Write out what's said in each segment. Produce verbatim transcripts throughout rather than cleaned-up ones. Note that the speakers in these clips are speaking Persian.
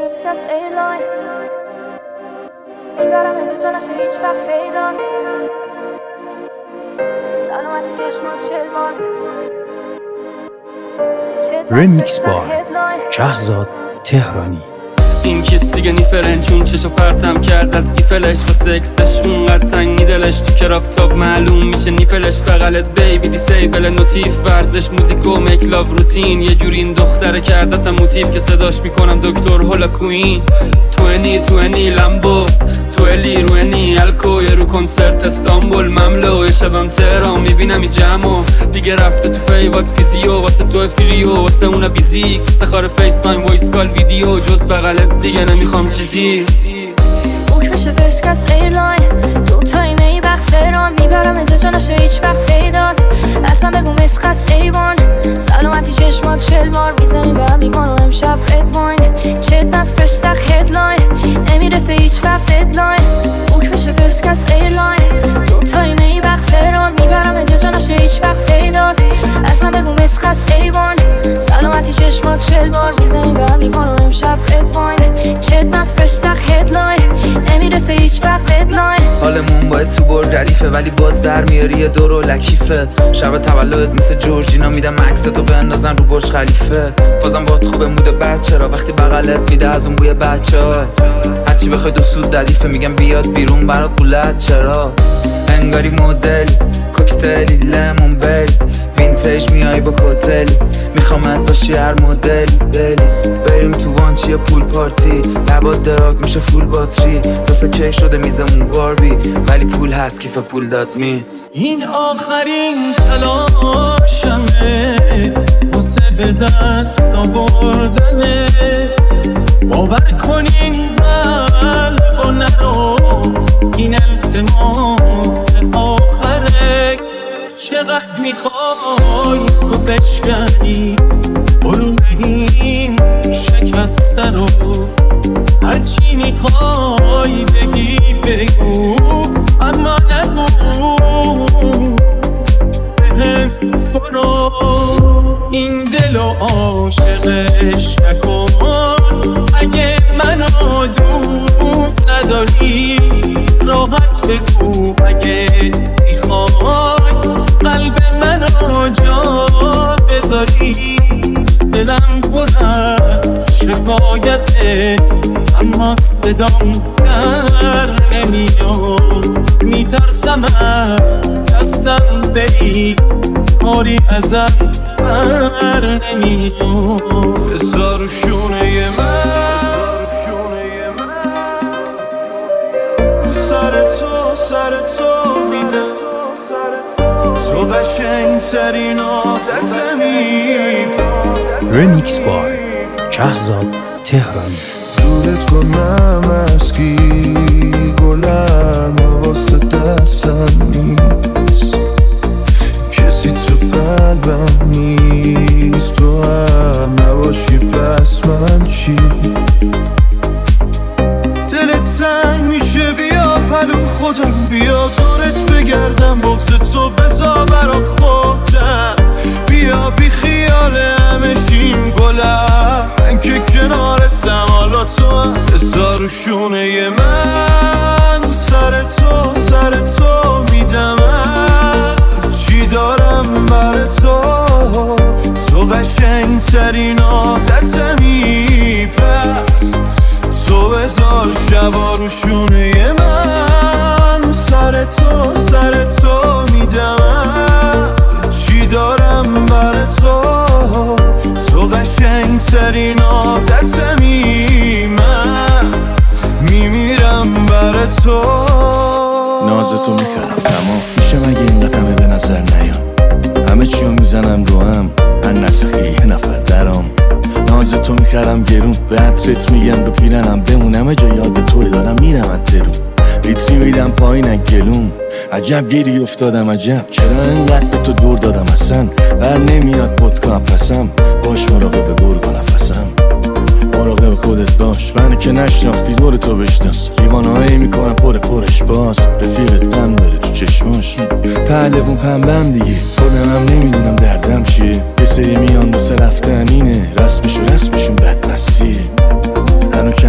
فرست از ایرلاین میبرم ات جا نشه هیچ وقت پیدات سلامتی چشمات چلوان رمیکس بار شهزاد تهرانی. این کس دیگه نیفرن چون چشو پرتم کرد از ایفلش و سکسش اونقدر تنگی دلش تو کراب تاب معلوم میشه نیپلش بغلت بیبی دیسیبل نوتیف ورزش موزیک و میک لاو روتین یه جوری این دختره کردتم موتیف که صداش میکنم دکتر هولا کوین توینی توینی لمبو تویلی روینی الکو یه رو کنسرت استانبول مملو یه شبم تهران میبینم این جمعو دیگه رفته تو فیوات فیزیو واسه تو فریو واسه اون بیزیک سخار فیس تایم وایس کال ویدیو جز بغلت دیگه نمیخوام چیزی بوک بشه فرست از ایرلاین دو تایی می وقت تهران میبرم ات جا نشه هیچ وقت پیدات اصلا بگو مسخ از ایوان سلامتی چشمات چل بار میزنی به لیوان و امشب رد واین چت بس فرش سخ هدلاین نمیرسه هیچ وقت ددلاین بوک بشه فرست از ایرلاین دو تایی می وقت تهران میبرم ات جا نشه هیچ وقت پیدات اصلا بگو مسخ از ایوان سلامتی چشمات چل بار میزنی به لیوان و امشب رد واین چت بس فرش سخ هدلاین نمیرسه هیچ وقت ددلاین حالمون باید تو برد ردیفه ولی باز در میاری یه دور و لکیفت شب تولدت مثل جورجینا میدم عکستو بندازن رو برج خلیفه بازم باید خوبه موده بچه را وقتی بغلت میده از اون بوی بچه ها هرچی بخوای دو سود ردیفه میگم بیاد بیرون برات بولد چرا انگاری مدل کوکتلی لیمون بیل وینتیج میای با کوتل میخوامت باشی هر مدل دلی بریم تو وانچی پول پارتی لبات دراگ میشه فول باتری دوستا کیک شده میزمون باربی ولی پول هست کیف پول داد می این آخرین تلاشمه واسه به دست آوردنه باور کنین قلب و نرو این التماس آخره چقدر میخوای تو بشکنی برون این شکسته رو هرچی میخوای بگی بگو اما نگو بهم برو این دل و عاشقش نکن اگه منو دوست نداری راحت بگو اگه میخوای قلب منو جا بذاری دلم پر از شکایته اما صدام در نمیاد میترسم از دستم بری کاری ازم بر نمیاد بذار شونه من سر تو سر تو میدم تو قشنگ ترین عادتمی رمیکس بار شهزاد تهرانی. جورت کنم اسکی گلم واسه دستم نیست کسی تو قلبم نیست تو هم نباشی پس من چی دلت تنگ میشه بیا پلو خودم بیا دورت بگردم بغض تو بذار برا خودم بیا بی خیال همه شیم گلم من که کنارتم حالا تو هم بذار رو شونه من سر تو سر تو میدم چی دارم بر تو تو قشنگ ترین عادتمی پس تو بذار شبا رو شونه من سر تو سر تو میدم چی دارم بر تو تو قشنگ ترین عادتمی من میمیرم بر تو نازتو میخرم تمام میشه مگه این قدمه به نظر نیام همه چیو میزنم رو هم هر نسخی یه نفر درام نازتو میخرم گرون به عطرت میگم رو پیرنم بمونم جا یاد توی دارم میرم از درون لیتری میدم پایین گلوم عجب گیری افتادم عجب چرا انقدر به تو دور دادم اصلا بر نمیاد پدکام پسم باش مراقب گرگ و نفسم مراقب خودت باش منو که نشناختی دور تو بشناس لیوانهایی میکنم پر پرش باز رفیقت غم داره تو چشماش پهلوون پنبم دیگه خودم هم نمیدونم دردم چیه یه سری میان واسه رفتن اینه رسمشو رسمشون بدمستیه هنو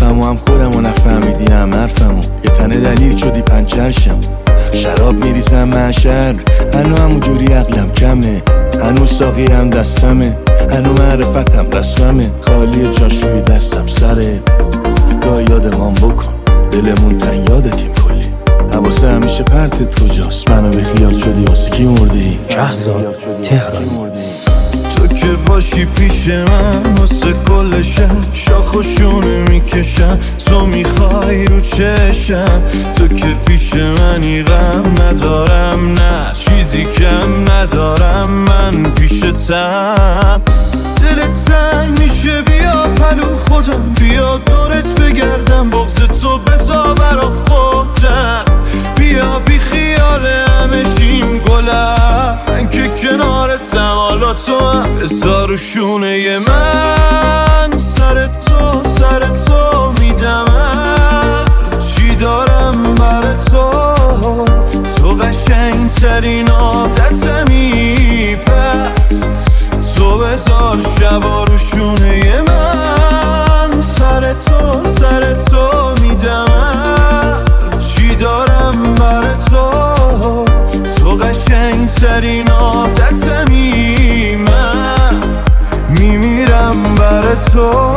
حرفمو هم خودم و نفهمیدی هم حرفمو یه تنه دلیل شدی پنچرشم شراب میریزم معشر هنو همون جوری عقلم کمه هنو ساقی هم دستمه هنو معرفتم رسممه خالی جاشوی دستم سره گاه یادمان بکن دلمون تن یادتیم کلی حواسه همیشه پرتت کجاست منو به خیال شدی واسه کی مردی شهرزاد تهرانی تو که باشی پیش من واسه کل شب شاخ و شونه میکشم تو میخوای رو چشم تو که پیش منی غم ندارم نه چیزی کم ندارم من پیشتم دلت تنگ میشه بیا پلو خودم بیا دورت بگردم بغض تو بزا برا خودم بیا بی خیال همه شیم گلم من که کنارتم حالا تو هم بزا رو شونه من سر تو سر تو میدمم چی دارم بر تو تو قشنگ ترین عادتمی پس تو بزار شبا رو شونه من سر تو سر تو میدمم چی دارم بر تو تو قشنگ ترین عادتمی من میمیرم بر تو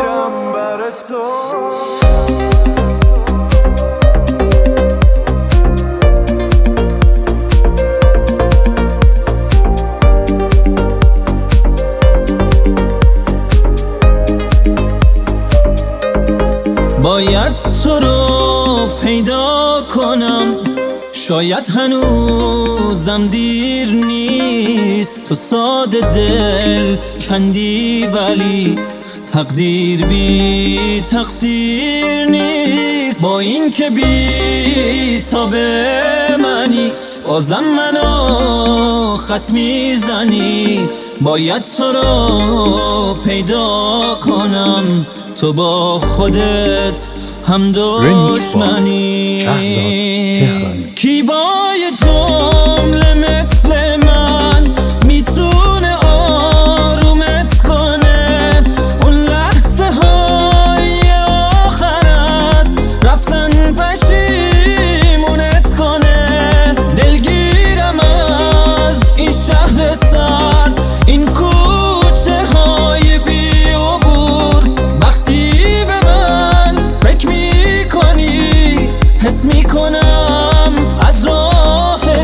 باید تو رو پیدا کنم شاید هنوزم دیر نیست تو ساده دل کندی ولی تقدیر بی تقصیر نیست با این که بی تابه منی بازم منو خط میزنی باید تو رو پیدا کنم تو با خودت هم دشمنی کی با یه جمله مثل من میتونه آرومت کنه اون لحظه های آخر است رفتن پشیمونت کنه دلگیرم از این شهر سرد این کوچه های بی عبور وقتی به من فکر میکنی حس میکنم از راه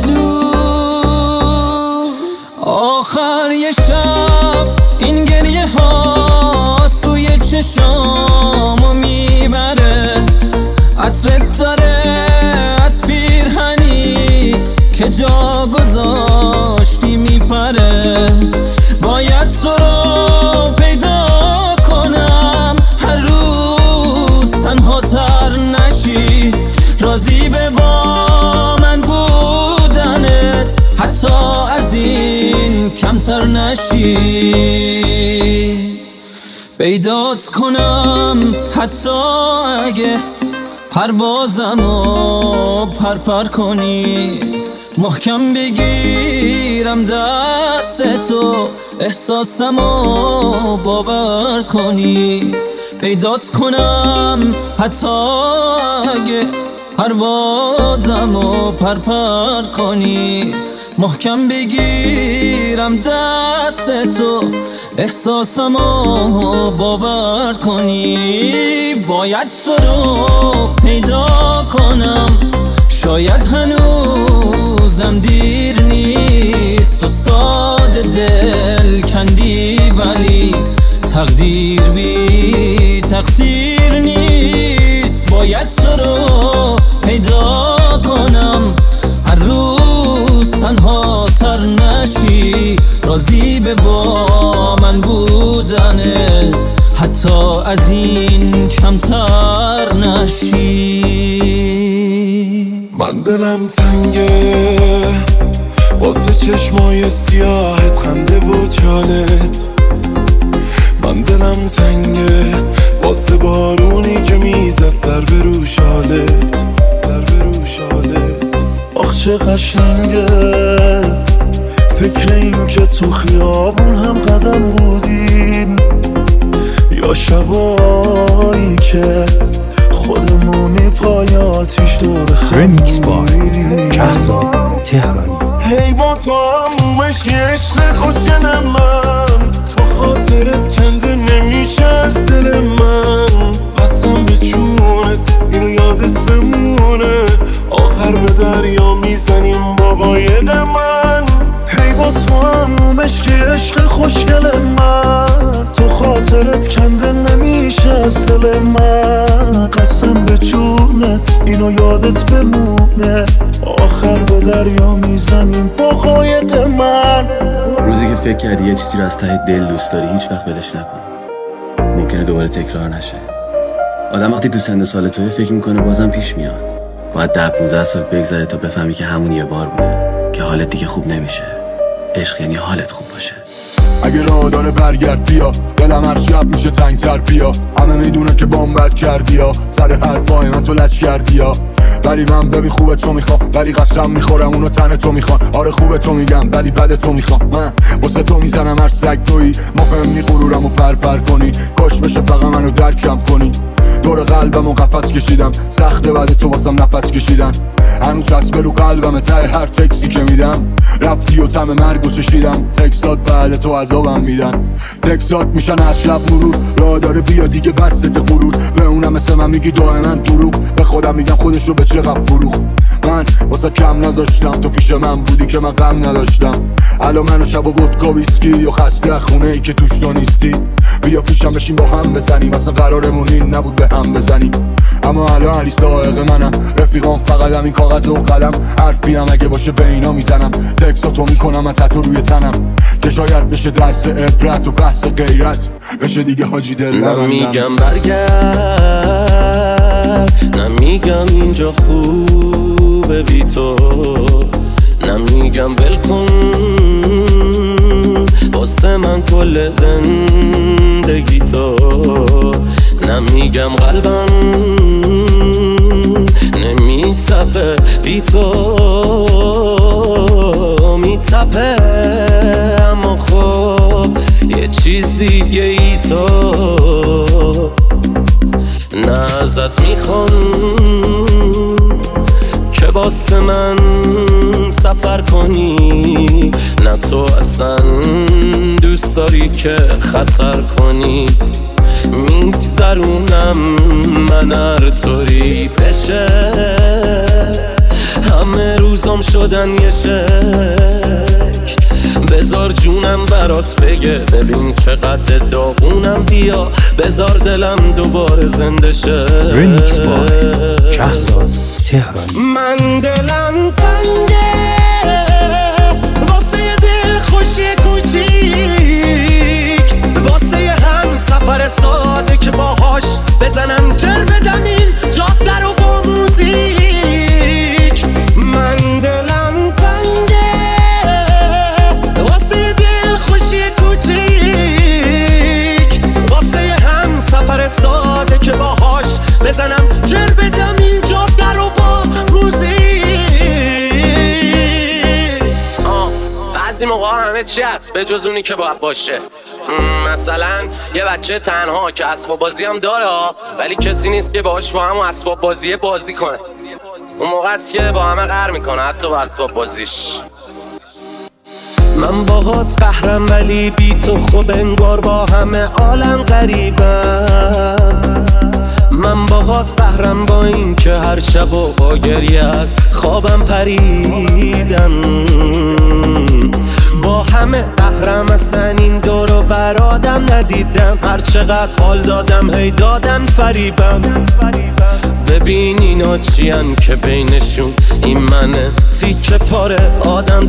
دور آخر یه شب این گریه ها سوی چشامو میبره عطرت داره از پیرهنی که جا گذاشتی میپره باید تو رو پیدا کنم هر روز تنها تر نشی راضی به با من بودنت حتی از این کمتر نشی پیدات کنم حتی اگه پروازمو پرپر کنی محکم بگیرم دست تو احساسمو باور کنی پیدات کنم حتی اگه پروازمو پرپر کنی محکم بگیرم دست تو احساسمو باور کنی باید تو رو پیدا کنم شاید هنوزم دیر نیست تو ساده دل کندی ولی تقدیر بی تقصیر نیست باید تو رو پیدا کنم هر روز تنها تر نشی راضی به با من بودنت حتی از این کمتر نشی من دلم تنگه واسه چشمای سیاهت خنده و چالت من دلم تنگه واسه بارونی که میزد سر به رو شالت سر به رو شالت آخ چه قشنگه فکر این که تو خیابون هم قدم بودیم یا شبایی که خودمونی پای آتیش دور هم رمیکس بار کهزاد تهرانی. هی با تو همومش یه عشق خوشگلم من، تو خاطرت کنده نمیشه از دل من. پسم به جونت اینو یادت بمونه، آخر به دریا میزنیم با قاید من. هی با تو همومش که عشق خوشگل من، تو خاطرت کنده نمیشه از دل من. قسم به جونت اینو یادت بمونه، آخر به دریا میزنیم با قاید من. روزی که فکر کردی یه چیزی رو از ته دل دوست داری هیچ وقت ولش نکن، ممکنه دوباره تکرار نشه. آدم وقتی تو سن سال توی فکر میکنه بازم پیش میاد، باید ده پونزده سال بگذره تا بفهمی که همون یه بار بوده که حالت دیگه خوب نمیشه. عشق یعنی حالت خوب باشه. اگه راه داره برگرد بیا، دلم هر شب میشه تنگتر بیا. همه میدونن که بامبت کردی ها، سر حرفای من تو لچ کردی ها. ولی من ببین خوبه تو میخوام، ولی قسم میخورم اونو تن تو میخوام. آره خوبه تو میگم ولی بد تو میخوام. من واسه تو میزنم هر سگ تویی، مفهمی غرورم و پر پر کنی. کاش بشه فقط منو درکم کنی. دور قلبم و قفس کشیدم، سخته بعد تو واسم نفس کشیدن. هنوز چسبه رو قلبم ته هر تکسی که میدم. رفتی و طعم مرگو چشیدم، تکسات بعد تو عذابم میدن. تکسات میشن از شب مرور، راه داره بیا دیگه بسته غرور. به اونم مثل من میگی دائما دروغ، به خودم میگم خودش رو به چقدر فروخ. من واسه کم نذاشتم، تو پیش من بودی که من غم نداشتم. الان منو شب و ودکا ویسکی و خسته خونه ای که توش تو نیستی. بیا پیشم بشین با هم بزنیم، اصلا قرارمون این نبود به هم بزنیم. اما الان علی سائق منم، رفیقام فقط همین کاغذ و قلم. حرفی هم اگه باشه به اینا میزنم، تکساتو میکنم من تتو روی تنم. که شاید بشه درس عبرت و بحث غیرت، بشه دیگه حاجی دل نبندم. نمیگم برگرد، نمیگم اینجا خوبه بی تو، نمیگم ول کن واسه من کل زندگی تو. نمیگم قلبم نمیتپه بی تو، میتپه اما خب یه چیز دیگه ای تو. نه ازت میخوام که واسه من سفر کنی، نه تو اصلا دوست داری که خطر کنی. میگذرونم من هر طوری بشه، همه روزام شدن یه شک. بذار جونم برات بگه ببین چقدر داغونم، بیا بذار دلم دوباره زنده شه. رمیکس بار کهزاد تهرانی. من دلم تنگه واسه دل خوشی کوچیک، واسه هم سفر ساده که باهاش بزنم تر بدم این جاده رو با موزیک. من دلم تنگه واسه دل خوشی کوچیک، واسه هم سفر ساده که باهاش بزنم تر بدم این جاده رو با موزیک. بعضی موقع همه چی هست به جز اونی که باید باشه. مثلا یه بچه تنها که اسباب بازی هم داره ولی کسی نیست که باهاش با هم اسباب بازی بازی کنه. اون موقع است که با همه قهر میکنه حتی با اسباب بازیش. من باهات قهرم ولی بی تو خوب انگار با همه عالم غریبم. من باهات قهرم با این که هر شب و با گریه از خوابم پریدم. با همه قهرم اصلا این دور و برادم ندیدم. هر چقدر حال دادم هی دادن فریبم. ببین اینا چیان که بینشون این منه تیکه پاره آدم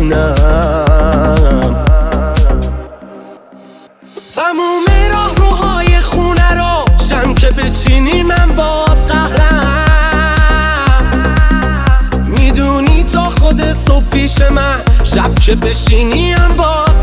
ترینم. تموم راه روهای خونه رو شم که بچینی من باد قهرم. میدونی تا خود صبح پیش من، شب که بشینیم باد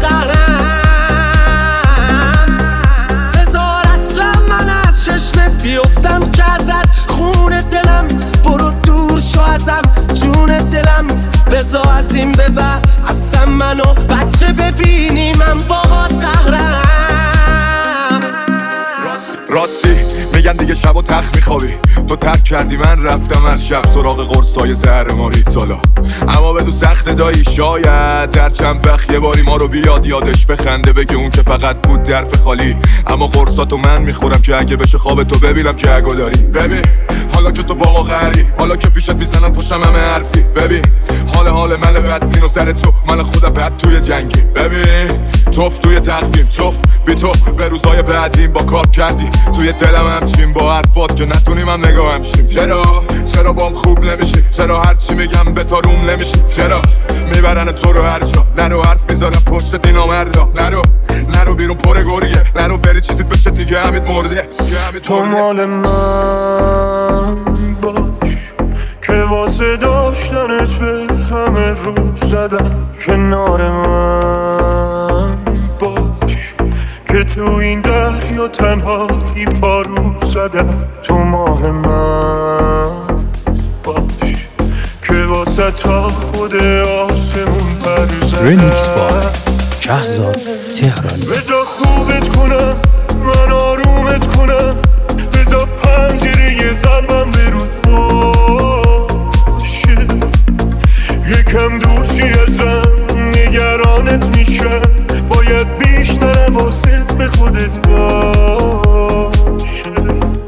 قهرم. هزار اصلا من از چشمت بیفتم که ازت خون دلم برو دور شو ازم جون دلم. بذار از این به بعد اصلا منو بچه ببینی من باد قهرم. راستی میگن دیگه شب و تخت میخوابی، تو ترک کردی من رفتم از شب سراغ قرصای زهر مارید سالا. اما بدو سخت دایی شاید در چند وقت یه باری ما رو بیاد یادش بخنده بگه اون که فقط بود درف خالی. اما قرصاتو من میخورم که اگه بشه خواب تو ببینم که اگه داری. ببین حالا که تو با ما غری، حالا که پیشت میزنن پشتم همه حرفی. ببین حال حال من بدبین و سر تو من خودم بد توی جنگی. ببین توف توی تقدیم توف بی تو به روزای بعدیم با کار کردی توی دلم همچین با حرفات که نتونیم هم نگاه همشیم. چرا چرا بام خوب نمیشی؟ چرا هرچی میگم به تا روم نمیشی؟ چرا میبرن تو رو هر جا؟ نرو حرف میذارم پشت دینا مردا. نرو نرو بیرون پر گوریه، نرو بری چیزیت بشه دیگه همید مرده. تو مال من باش که واسه داشتنت به همه رو زدم. کنار من باش که تو این دریا تنهایی پارو زدم. تو ماه من باش که واسه تا خود آسمون پر زدم. رمیکس با شهزاد تهرانی. بذار خوبت کنم من آرومت کنم، بذار پنجره قلبم برود باشه. یکم دورشی ازم نگرانت میشم، باید بیشتر حواست به خودت باشه.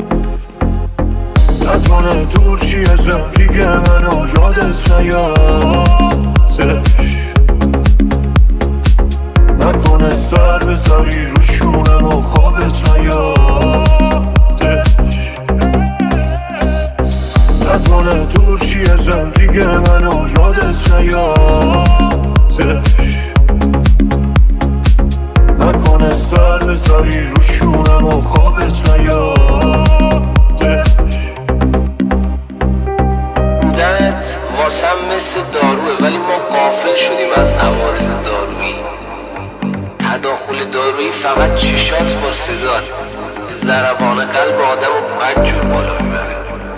نکنه دورشی ازم دیگه منو یادت نیادش، نکنه سر بذاری رو شونم و خوابت نیادش، نکنه دورشی ازم دیگه منو یادت نیادش، نکنه سر بذاری رو شونم و خوابت نیادش. بودنت واسم مثل داروه ولی ما غافل شدیم از عوارض دارویی. تداخل دارویی فقط چشات با صدات، ضربان قلب آدم رو بدجور بالا میبره.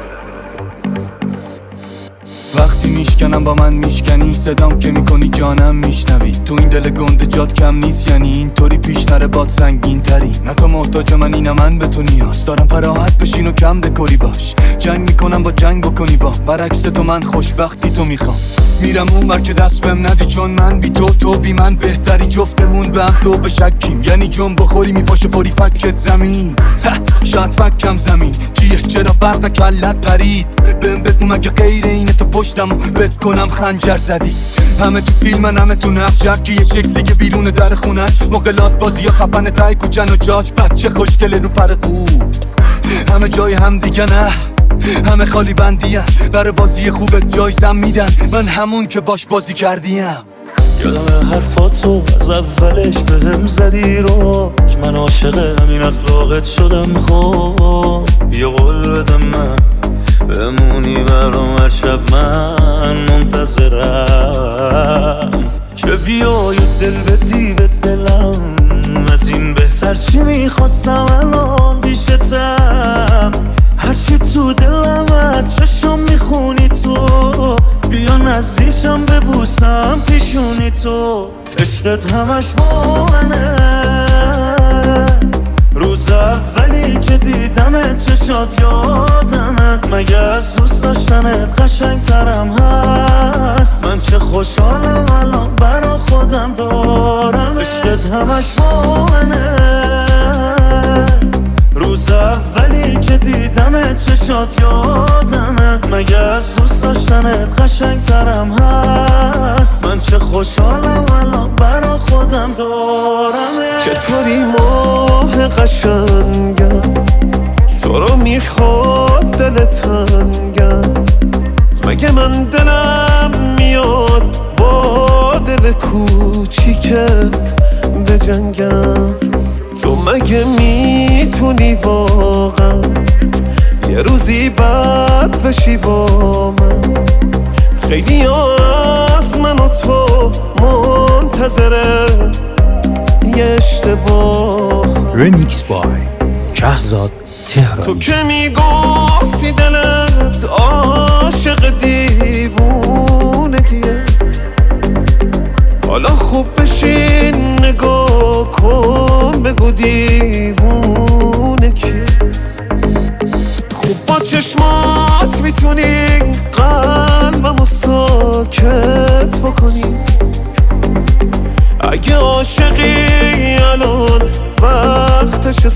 وقتی میشکنم با من میشکنی، صدام که میکنی جانم میشنوی. تو این دل گنده جات کم نیست یعنی اینطوری پیش نره باد سنگین تری. نه تو محتاج من اینم من به تو نیاز دارم، پراحت بشین و کم دکوری باش. جنگ میکنم با جنگ بکنی با برعکس تو من خوشبختی تو میخوام. میرم اون ور که دست بهم ندی چون من بی تو تو بی من بهتری. جفتمون به هم دو به شکیم یعنی جون بخوری میپاشه فوری فکت زمین. شاید فکم زمین چیه چرا برق کلت پرید. بهم بگو مگه غیر اینه تو پشتم و بت کنم خنجر زدی. همه تو فیلم من همه تو نقش جکی یک شکلی که بیرون در خونش. مقلات بازی یا خفن تای کوچن و جاش بچه خوشگله رو پر خوب. همه جای هم دیگه نه همه خالی بندی هم. در بازی خوبت جایزم میدن من همون که باش بازی کردیم. یادم حرفاتو از اولش بهم زدی رو من عاشق همین اخلاقت شدم. خب یه قول بدم من بمونی برام هر شب من منتظرم که بیای دل بدی به دلم. از این بهتر چی میخواستم الان پیشتم. هرچی تو دلم از چشم میخونی تو، بیا نزدیکم ببوسم پیشونی تو. عشقت همش با منه، روز اولی که دیدم چشات یادمه. مگه از دوست داشتنت قشنگ ترم هست؟ من چه خوشحالم الان برا خودم دارم. عشقت همش با منه، روز اولی که دیدم چشات یادمه. مگه از دوست داشتنت قشنگ ترم هست؟ من چه خوشحالم الان برا خودم دارم. چطوری ماه قشنگم تو رو میخواد دل تنگم. مگه من دلم میاد با دل کوچیکت بجنگم. تو مگه میتونی واقعا یه روزی بد بشی با من؟ خیلی از من و تو منتظره یه اشتباه. رمیکس بای شهزاد تهرانی. تو که میگفتی دلت عاشق دیوونگیه، حالا خوب بشین نگاه کن بگو دیوونه دیوونه کیه؟ خوب با چشمات میتونی قلبمو ساکت بکنی. اگه عاشقی الان وقتش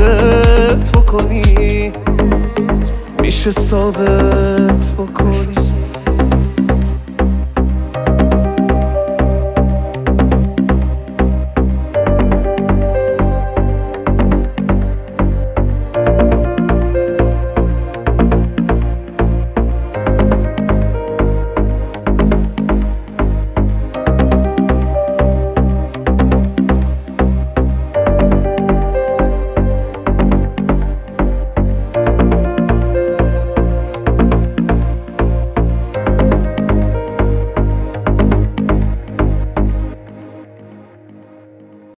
ثابت بکنی، میشه ثابت بکنی.